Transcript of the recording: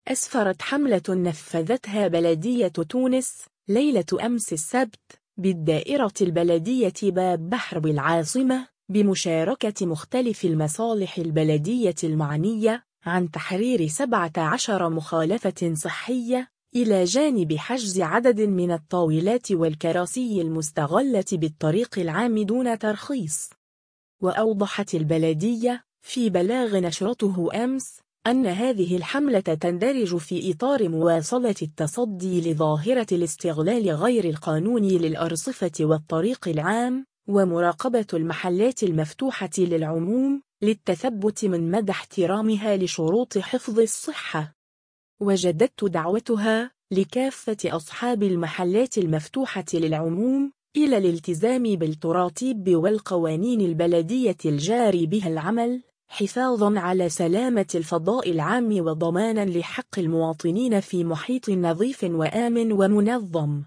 أسفرت حملة نفذتها بلدية تونس ليلة أمس السبت بالدائرة البلدية باب بحر بالعاصمة بمشاركة مختلف المصالح البلدية المعنية عن تحرير 17 مخالفة صحية، إلى جانب حجز عدد من الطاولات والكراسي المستغلة بالطريق العام دون ترخيص. وأوضحت البلدية في بلاغ نشرته أمس أن هذه الحملة تندرج في إطار مواصلة التصدي لظاهرة الاستغلال غير القانوني للأرصفة والطريق العام، ومراقبة المحلات المفتوحة للعموم للتثبت من مدى احترامها لشروط حفظ الصحة. وجدت دعوتها لكافة أصحاب المحلات المفتوحة للعموم إلى الالتزام بالتراتيب والقوانين البلدية الجاري بها العمل، حفاظاً على سلامة الفضاء العام وضماناً لحق المواطنين في محيط نظيف وآمن ومنظم.